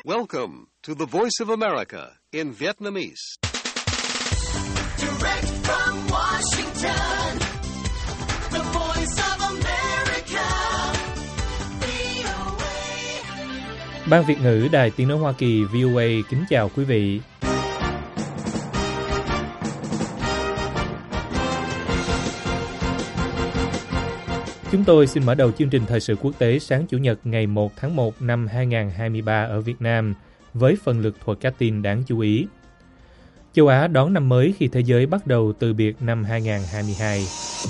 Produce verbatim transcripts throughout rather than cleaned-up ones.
Welcome to the Voice of America in Vietnamese. Direct from Washington, the Voice of America, vê o a. Ban Việt ngữ Đài Tiếng nói Hoa Kỳ vê o a kính chào quý vị. Chúng tôi xin mở đầu chương trình thời sự quốc tế sáng Chủ nhật ngày một tháng một năm hai nghìn không trăm hai mươi ba ở Việt Nam với phần lược thuật các tin đáng chú ý. Châu Á đón năm mới khi thế giới bắt đầu từ biệt năm hai nghìn không trăm hai mươi hai.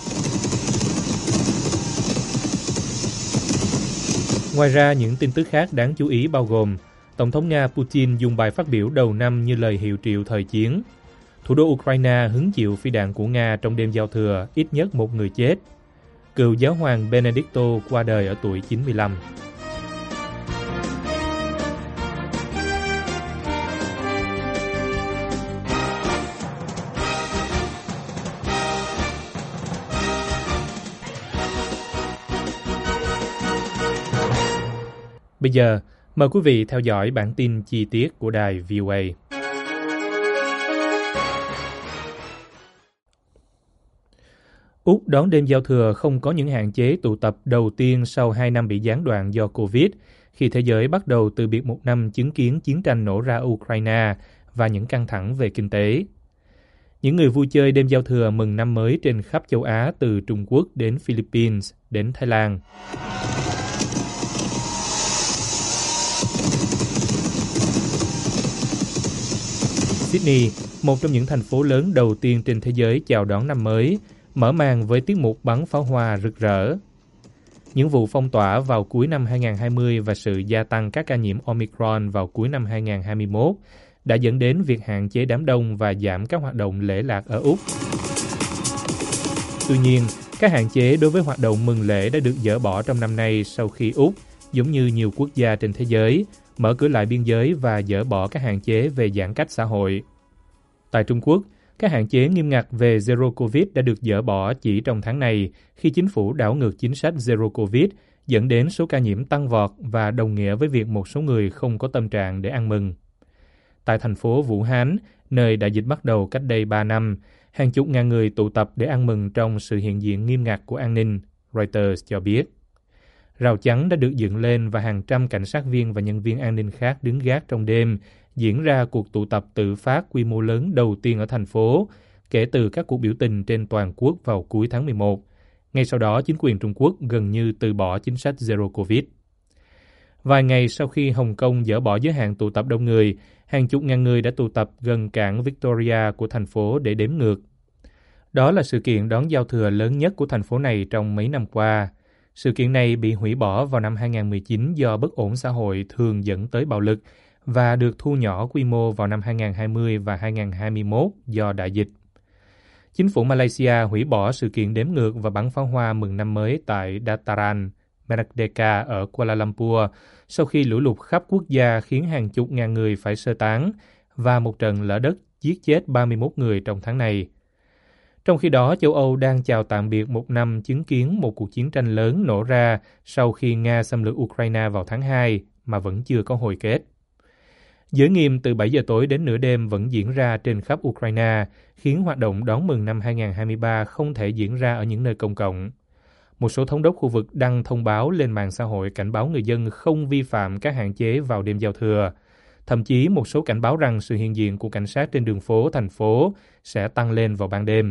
Ngoài ra, những tin tức khác đáng chú ý bao gồm Tổng thống Nga Putin dùng bài phát biểu đầu năm như lời hiệu triệu thời chiến. Thủ đô Ukraine hứng chịu phi đạn của Nga trong đêm giao thừa, ít nhất một người chết. Cựu giáo hoàng Benedicto qua đời ở tuổi chín mươi lăm. Bây giờ, mời quý vị theo dõi bản tin chi tiết của đài vê o a. Úc đón đêm giao thừa không có những hạn chế tụ tập đầu tiên sau hai năm bị gián đoạn do Covid, khi thế giới bắt đầu từ biệt một năm chứng kiến chiến tranh nổ ra ở Ukraine và những căng thẳng về kinh tế. Những người vui chơi đêm giao thừa mừng năm mới trên khắp châu Á từ Trung Quốc đến Philippines đến Thái Lan. Sydney, một trong những thành phố lớn đầu tiên trên thế giới chào đón năm mới, mở màn với tiết mục bắn pháo hoa rực rỡ. Những vụ phong tỏa vào cuối năm hai nghìn không trăm hai mươi và sự gia tăng các ca nhiễm Omicron vào cuối năm hai nghìn không trăm hai mươi mốt đã dẫn đến việc hạn chế đám đông và giảm các hoạt động lễ lạc ở Úc. Tuy nhiên, các hạn chế đối với hoạt động mừng lễ đã được dỡ bỏ trong năm nay sau khi Úc, giống như nhiều quốc gia trên thế giới, mở cửa lại biên giới và dỡ bỏ các hạn chế về giãn cách xã hội. Tại Trung Quốc, các hạn chế nghiêm ngặt về Zero Covid đã được dỡ bỏ chỉ trong tháng này khi chính phủ đảo ngược chính sách Zero Covid, dẫn đến số ca nhiễm tăng vọt và đồng nghĩa với việc một số người không có tâm trạng để ăn mừng. Tại thành phố Vũ Hán, nơi đại dịch bắt đầu cách đây ba năm, hàng chục ngàn người tụ tập để ăn mừng trong sự hiện diện nghiêm ngặt của an ninh, Reuters cho biết. Rào chắn đã được dựng lên và hàng trăm cảnh sát viên và nhân viên an ninh khác đứng gác trong đêm, diễn ra cuộc tụ tập tự phát quy mô lớn đầu tiên ở thành phố kể từ các cuộc biểu tình trên toàn quốc vào cuối tháng mười một. Ngay sau đó, chính quyền Trung Quốc gần như từ bỏ chính sách Zero Covid. Vài ngày sau khi Hồng Kông dỡ bỏ giới hạn tụ tập đông người, hàng chục ngàn người đã tụ tập gần cảng Victoria của thành phố để đếm ngược. Đó là sự kiện đón giao thừa lớn nhất của thành phố này trong mấy năm qua. Sự kiện này bị hủy bỏ vào năm hai nghìn không trăm mười chín do bất ổn xã hội thường dẫn tới bạo lực và được thu nhỏ quy mô vào năm hai nghìn không trăm hai mươi và hai nghìn không trăm hai mươi mốt do đại dịch. Chính phủ Malaysia hủy bỏ sự kiện đếm ngược và bắn pháo hoa mừng năm mới tại Dataran, Merdeka ở Kuala Lumpur sau khi lũ lụt khắp quốc gia khiến hàng chục ngàn người phải sơ tán và một trận lở đất giết chết ba mươi mốt người trong tháng này. Trong khi đó, châu Âu đang chào tạm biệt một năm chứng kiến một cuộc chiến tranh lớn nổ ra sau khi Nga xâm lược Ukraine vào tháng hai mà vẫn chưa có hồi kết. Giới nghiêm từ bảy giờ tối đến nửa đêm vẫn diễn ra trên khắp Ukraine, khiến hoạt động đón mừng năm hai nghìn không trăm hai mươi ba không thể diễn ra ở những nơi công cộng. Một số thống đốc khu vực đăng thông báo lên mạng xã hội cảnh báo người dân không vi phạm các hạn chế vào đêm giao thừa. Thậm chí một số cảnh báo rằng sự hiện diện của cảnh sát trên đường phố thành phố sẽ tăng lên vào ban đêm.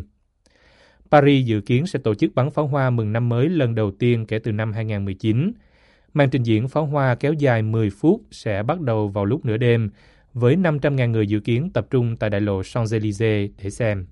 Paris dự kiến sẽ tổ chức bắn pháo hoa mừng năm mới lần đầu tiên kể từ năm hai nghìn không trăm mười chín. Màn trình diễn pháo hoa kéo dài mười phút sẽ bắt đầu vào lúc nửa đêm, với năm trăm ngàn người dự kiến tập trung tại đại lộ Champs-Élysées để xem.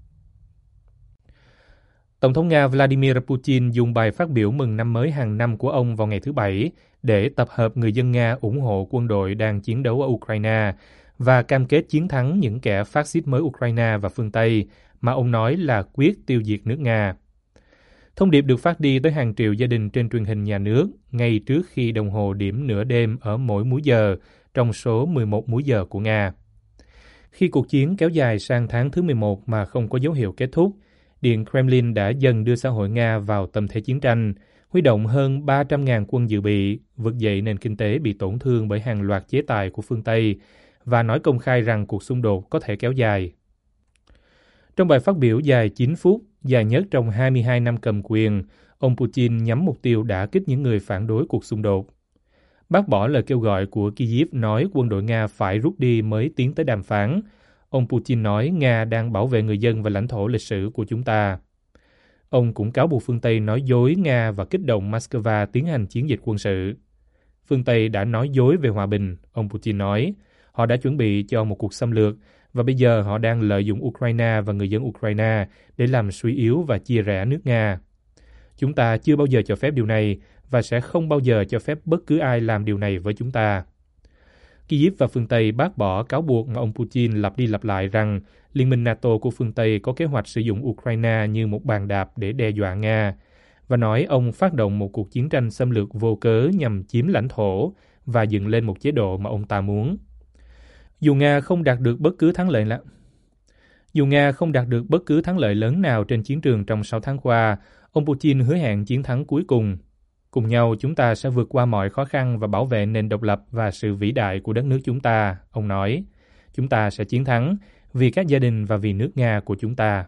Tổng thống Nga Vladimir Putin dùng bài phát biểu mừng năm mới hàng năm của ông vào ngày thứ Bảy để tập hợp người dân Nga ủng hộ quân đội đang chiến đấu ở Ukraine và cam kết chiến thắng những kẻ phát xít mới Ukraine và phương Tây, mà ông nói là quyết tiêu diệt nước Nga. Thông điệp được phát đi tới hàng triệu gia đình trên truyền hình nhà nước ngay trước khi đồng hồ điểm nửa đêm ở mỗi múi giờ trong số mười một múi giờ của Nga. Khi cuộc chiến kéo dài sang tháng thứ mười một mà không có dấu hiệu kết thúc, Điện Kremlin đã dần đưa xã hội Nga vào tâm thế chiến tranh, huy động hơn ba trăm nghìn quân dự bị, vực dậy nền kinh tế bị tổn thương bởi hàng loạt chế tài của phương Tây và nói công khai rằng cuộc xung đột có thể kéo dài. Trong bài phát biểu dài chín phút, dài nhất trong hai mươi hai năm cầm quyền, ông Putin nhắm mục tiêu đả kích những người phản đối cuộc xung đột. Bác bỏ lời kêu gọi của Kyiv nói quân đội Nga phải rút đi mới tiến tới đàm phán. Ông Putin nói Nga đang bảo vệ người dân và lãnh thổ lịch sử của chúng ta. Ông cũng cáo buộc phương Tây nói dối Nga và kích động Moscow tiến hành chiến dịch quân sự. Phương Tây đã nói dối về hòa bình, ông Putin nói. Họ đã chuẩn bị cho một cuộc xâm lược và bây giờ họ đang lợi dụng Ukraine và người dân Ukraine để làm suy yếu và chia rẽ nước Nga. Chúng ta chưa bao giờ cho phép điều này và sẽ không bao giờ cho phép bất cứ ai làm điều này với chúng ta. Kyiv và phương Tây bác bỏ cáo buộc mà ông Putin lặp đi lặp lại rằng Liên minh NATO của phương Tây có kế hoạch sử dụng Ukraine như một bàn đạp để đe dọa Nga, và nói ông phát động một cuộc chiến tranh xâm lược vô cớ nhằm chiếm lãnh thổ và dựng lên một chế độ mà ông ta muốn. Dù Nga không đạt được bất cứ thắng lợi nào, dù Nga không đạt được bất cứ thắng lợi lớn nào trên chiến trường trong sáu tháng qua, ông Putin hứa hẹn chiến thắng cuối cùng. Cùng nhau chúng ta sẽ vượt qua mọi khó khăn và bảo vệ nền độc lập và sự vĩ đại của đất nước chúng ta, ông nói. Chúng ta sẽ chiến thắng vì các gia đình và vì nước Nga của chúng ta.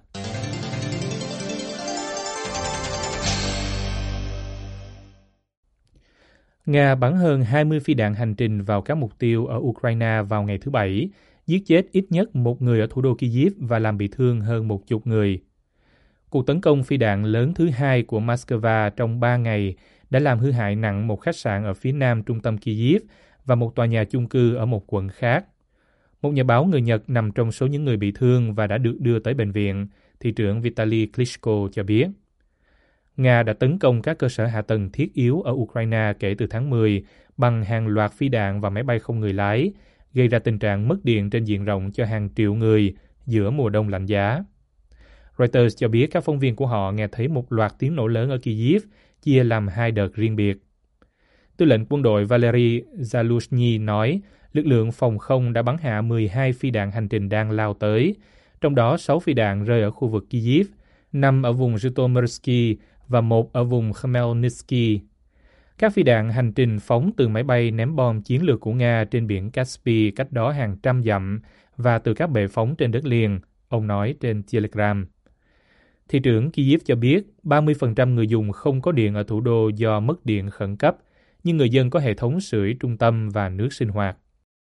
Nga bắn hơn hai mươi phi đạn hành trình vào các mục tiêu ở Ukraine vào ngày thứ Bảy, giết chết ít nhất một người ở thủ đô Kyiv và làm bị thương hơn một chục người. Cuộc tấn công phi đạn lớn thứ hai của Moscow trong ba ngày đã làm hư hại nặng một khách sạn ở phía nam trung tâm Kyiv và một tòa nhà chung cư ở một quận khác. Một nhà báo người Nhật nằm trong số những người bị thương và đã được đưa tới bệnh viện, thị trưởng Vitaly Klitschko cho biết. Nga đã tấn công các cơ sở hạ tầng thiết yếu ở Ukraine kể từ tháng mười bằng hàng loạt phi đạn và máy bay không người lái, gây ra tình trạng mất điện trên diện rộng cho hàng triệu người giữa mùa đông lạnh giá. Reuters cho biết các phóng viên của họ nghe thấy một loạt tiếng nổ lớn ở Kyiv, chia làm hai đợt riêng biệt. Tư lệnh quân đội Valery Zaluzhny nói lực lượng phòng không đã bắn hạ mười hai phi đạn hành trình đang lao tới, trong đó sáu phi đạn rơi ở khu vực Kyiv, năm ở vùng Zhytomyrsky và một ở vùng Khmelnytsky. Các phi đạn hành trình phóng từ máy bay ném bom chiến lược của Nga trên biển Caspi cách đó hàng trăm dặm và từ các bệ phóng trên đất liền, ông nói trên Telegram. Thị trưởng Kyiv cho biết ba mươi phần trăm người dùng không có điện ở thủ đô do mất điện khẩn cấp, nhưng người dân có hệ thống sưởi trung tâm và nước sinh hoạt.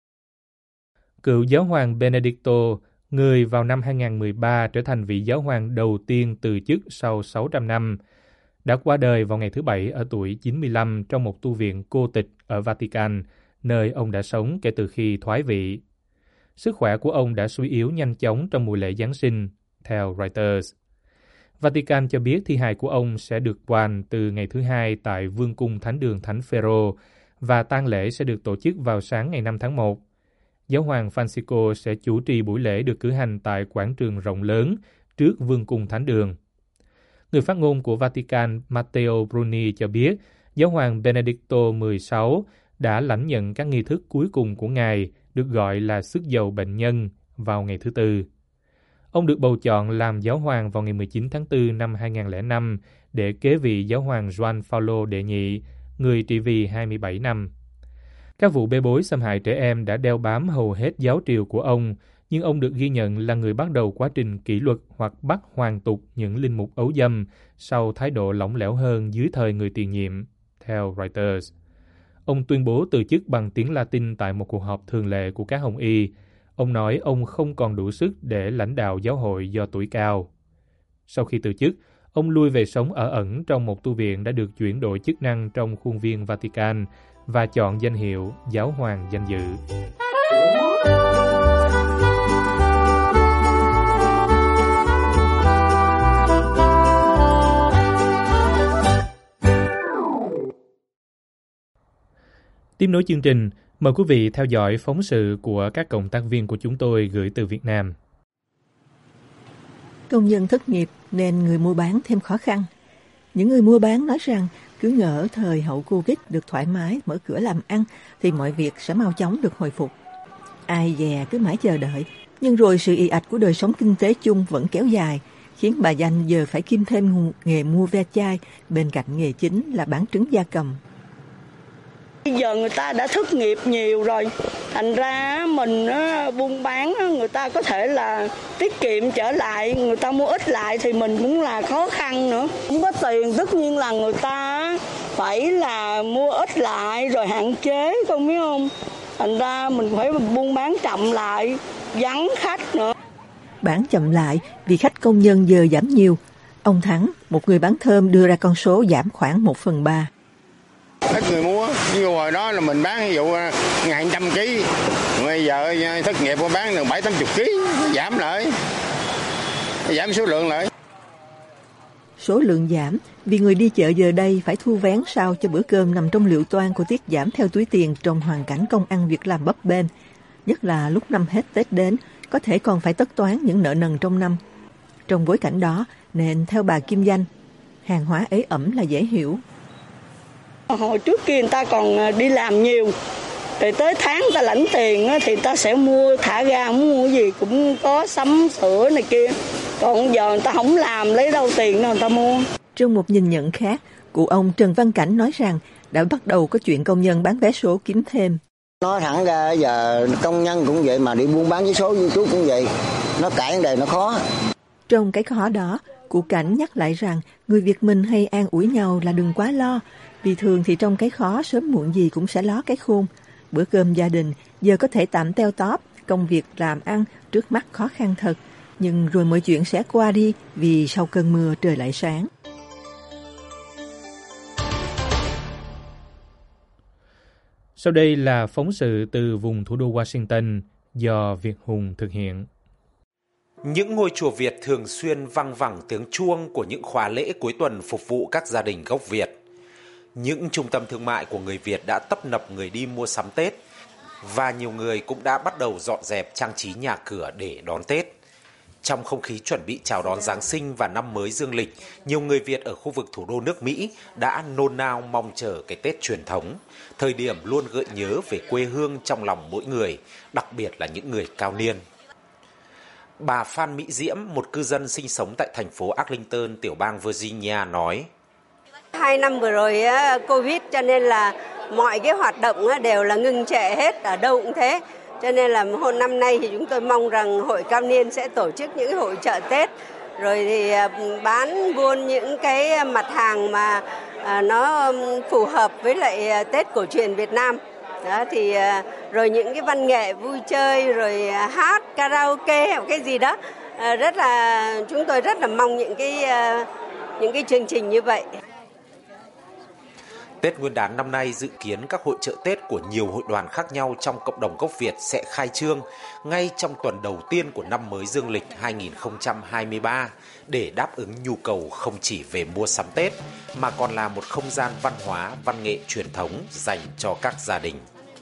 Cựu giáo hoàng Benedicto, người vào năm hai không một ba trở thành vị giáo hoàng đầu tiên từ chức sau sáu trăm năm, đã qua đời vào ngày thứ Bảy ở tuổi chín mươi lăm trong một tu viện cô tịch ở Vatican, nơi ông đã sống kể từ khi thoái vị. Sức khỏe của ông đã suy yếu nhanh chóng trong mùa lễ Giáng sinh, theo Reuters. Vatican cho biết thi hài của ông sẽ được quàn từ ngày thứ Hai tại Vương cung Thánh đường Thánh Phêrô và tang lễ sẽ được tổ chức vào sáng ngày năm tháng một. Giáo hoàng Francisco sẽ chủ trì buổi lễ được cử hành tại quảng trường rộng lớn trước Vương cung Thánh đường. Người phát ngôn của Vatican Matteo Bruni cho biết giáo hoàng Benedicto mười sáu đã lãnh nhận các nghi thức cuối cùng của ngài được gọi là sức dầu bệnh nhân vào ngày thứ Tư. Ông được bầu chọn làm giáo hoàng vào ngày mười chín tháng tư năm hai không không năm để kế vị giáo hoàng Gioan Paulo đệ nhị, người trị vì hai mươi bảy năm. Các vụ bê bối xâm hại trẻ em đã đeo bám hầu hết giáo triều của ông, nhưng ông được ghi nhận là người bắt đầu quá trình kỷ luật hoặc bắt hoàn tục những linh mục ấu dâm sau thái độ lỏng lẻo hơn dưới thời người tiền nhiệm, theo Reuters. Ông tuyên bố từ chức bằng tiếng Latin tại một cuộc họp thường lệ của các hồng y. Ông nói ông không còn đủ sức để lãnh đạo giáo hội do tuổi cao. Sau khi từ chức, ông lui về sống ở ẩn trong một tu viện đã được chuyển đổi chức năng trong khuôn viên Vatican và chọn danh hiệu giáo hoàng danh dự. Tiếp nối chương trình, mời quý vị theo dõi phóng sự của các cộng tác viên của chúng tôi gửi từ Việt Nam. Công nhân thất nghiệp nên người mua bán thêm khó khăn. Những người mua bán nói rằng cứ ngỡ thời hậu Covid được thoải mái mở cửa làm ăn thì mọi việc sẽ mau chóng được hồi phục. Ai dè cứ mãi chờ đợi, nhưng rồi sự ì ạch của đời sống kinh tế chung vẫn kéo dài, khiến bà Danh giờ phải kiêm thêm nghề mua ve chai bên cạnh nghề chính là bán trứng gia cầm. Bây giờ người ta đã thất nghiệp nhiều rồi, thành ra mình buôn bán người ta có thể là tiết kiệm trở lại, người ta mua ít lại thì mình cũng là khó khăn nữa. Không có tiền tất nhiên là người ta phải là mua ít lại rồi hạn chế, không biết không? Thành ra mình phải buôn bán chậm lại, vắng khách nữa. Bán chậm lại vì khách công nhân giờ giảm nhiều. Ông Thắng, một người bán thơm đưa ra con số giảm khoảng một phần ba. Ít người mua, nhưng hồi đó là mình bán ví dụ ngàn trăm ký, bây giờ thất nghiệp có bán được bảy tám chục ký, giảm lại, giảm số lượng lại. Số lượng giảm vì người đi chợ giờ đây phải thu vén sao cho bữa cơm nằm trong liệu toan của tiết giảm theo túi tiền trong hoàn cảnh công ăn việc làm bấp bênh. Nhất là lúc năm hết Tết đến, có thể còn phải tất toán những nợ nần trong năm. Trong bối cảnh đó, nên theo bà Kim Danh, hàng hóa ế ẩm là dễ hiểu. Hồi trước kia người ta còn đi làm nhiều, rồi tới tháng người ta lãnh tiền thì người ta sẽ mua thả ga, muốn mua gì cũng có sắm sữa này kia. Còn giờ người ta không làm, lấy đâu tiền đâu người ta mua. Trong một nhìn nhận khác, cụ ông Trần Văn Cảnh nói rằng đã bắt đầu có chuyện công nhân bán vé số kiếm thêm. Nói thẳng ra giờ công nhân cũng vậy mà đi buôn bán vé số như chú cũng vậy. Nó cãi vấn đề nó khó. Trong cái khó đó, cụ Cảnh nhắc lại rằng người Việt mình hay an ủi nhau là đừng quá lo. Vì thường thì trong cái khó sớm muộn gì cũng sẽ ló cái khôn. Bữa cơm gia đình giờ có thể tạm teo tóp, công việc làm ăn trước mắt khó khăn thật. Nhưng rồi mọi chuyện sẽ qua đi vì sau cơn mưa trời lại sáng. Sau đây là phóng sự từ vùng thủ đô Washington do Việt Hùng thực hiện. Những ngôi chùa Việt thường xuyên văng vẳng tiếng chuông của những khóa lễ cuối tuần phục vụ các gia đình gốc Việt. Những trung tâm thương mại của người Việt đã tấp nập người đi mua sắm Tết và nhiều người cũng đã bắt đầu dọn dẹp trang trí nhà cửa để đón Tết. Trong không khí chuẩn bị chào đón Giáng sinh và năm mới dương lịch, nhiều người Việt ở khu vực thủ đô nước Mỹ đã nôn nao mong chờ cái Tết truyền thống, thời điểm luôn gợi nhớ về quê hương trong lòng mỗi người, đặc biệt là những người cao niên. Bà Phan Mỹ Diễm, một cư dân sinh sống tại thành phố Arlington, tiểu bang Virginia nói: Hai năm vừa rồi Covid cho nên là mọi cái hoạt động đều là ngưng trệ hết, ở đâu cũng thế. Cho nên là hôm năm nay thì chúng tôi mong rằng Hội Cao Niên sẽ tổ chức những hội chợ Tết, rồi thì bán buôn những cái mặt hàng mà nó phù hợp với lại Tết cổ truyền Việt Nam. Đó thì rồi những cái văn nghệ vui chơi, rồi hát karaoke hoặc cái gì đó, rất là chúng tôi rất là mong những cái những cái chương trình như vậy. Tết Nguyên đán năm nay dự kiến các hội chợ Tết của nhiều hội đoàn khác nhau trong cộng đồng gốc Việt sẽ khai trương ngay trong tuần đầu tiên của năm mới dương lịch hai nghìn không trăm hai mươi ba để đáp ứng nhu cầu không chỉ về mua sắm Tết mà còn là một không gian văn hóa, văn nghệ truyền thống dành cho các gia đình.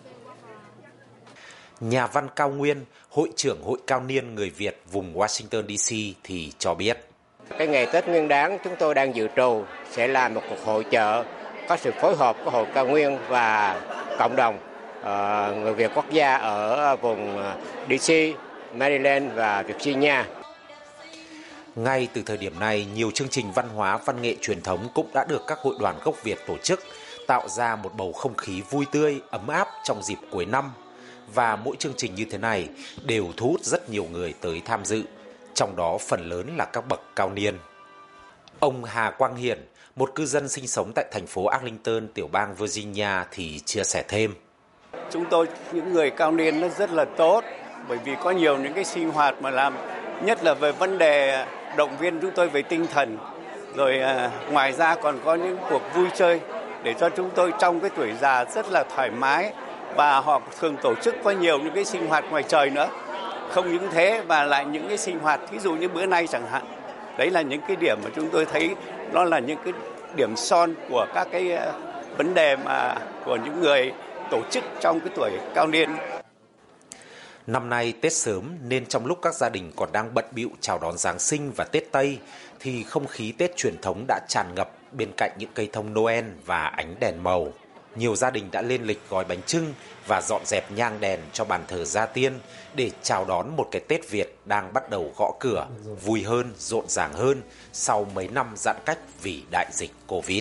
Nhà văn Cao Nguyên, Hội trưởng Hội Cao Niên người Việt vùng Washington đê xê thì cho biết: Cái ngày Tết Nguyên đán chúng tôi đang dự trù sẽ làm một cuộc hội chợ có sự phối hợp của Hội Cao Nguyên và cộng đồng uh, người Việt quốc gia ở vùng đê xê, Maryland và Virginia. Ngay từ thời điểm này, nhiều chương trình văn hóa, văn nghệ truyền thống cũng đã được các hội đoàn gốc Việt tổ chức, tạo ra một bầu không khí vui tươi, ấm áp trong dịp cuối năm. Và mỗi chương trình như thế này đều thu hút rất nhiều người tới tham dự, trong đó phần lớn là các bậc cao niên. Ông Hà Quang Hiển, một cư dân sinh sống tại thành phố Arlington, tiểu bang Virginia thì chia sẻ thêm: Chúng tôi, những người cao niên nó rất là tốt, bởi vì có nhiều những cái sinh hoạt mà làm, nhất là về vấn đề động viên chúng tôi về tinh thần. Rồi à, ngoài ra còn có những cuộc vui chơi để cho chúng tôi trong cái tuổi già rất là thoải mái. Và họ thường tổ chức có nhiều những cái sinh hoạt ngoài trời nữa. Không những thế mà lại những cái sinh hoạt, ví dụ như bữa nay chẳng hạn. Đấy là những cái điểm mà chúng tôi thấy nó là những cái điểm son của các cái vấn đề mà của những người tổ chức trong cái tuổi cao niên. Năm nay Tết sớm nên trong lúc các gia đình còn đang bận bịu chào đón Giáng sinh và Tết Tây thì không khí Tết truyền thống đã tràn ngập bên cạnh những cây thông Noel và ánh đèn màu. nhiều gia đình đã lên lịch gói bánh chưng và dọn dẹp nhang đèn cho bàn thờ gia tiên để chào đón một cái Tết Việt đang bắt đầu gõ cửa, vui hơn, rộn ràng hơn sau mấy năm giãn cách vì đại dịch Covid.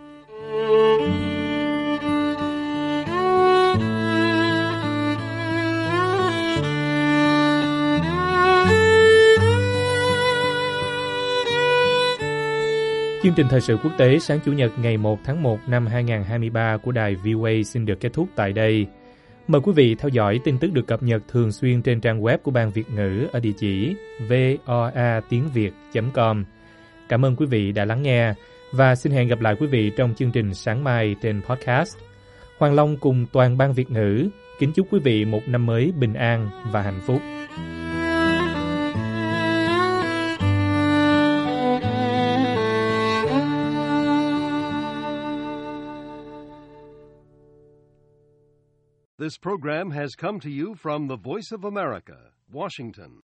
Chương trình thời sự quốc tế sáng Chủ nhật ngày một tháng một năm hai nghìn không trăm hai mươi ba của đài vê o a xin được kết thúc tại đây. Mời quý vị theo dõi tin tức được cập nhật thường xuyên trên trang web của Ban Việt ngữ ở địa chỉ voa tiếng việt chấm com. Cảm ơn quý vị đã lắng nghe và xin hẹn gặp lại quý vị trong chương trình sáng mai trên podcast. Hoàng Long cùng toàn Ban Việt ngữ kính chúc quý vị một năm mới bình an và hạnh phúc. This program has come to you from the Voice of America, Washington.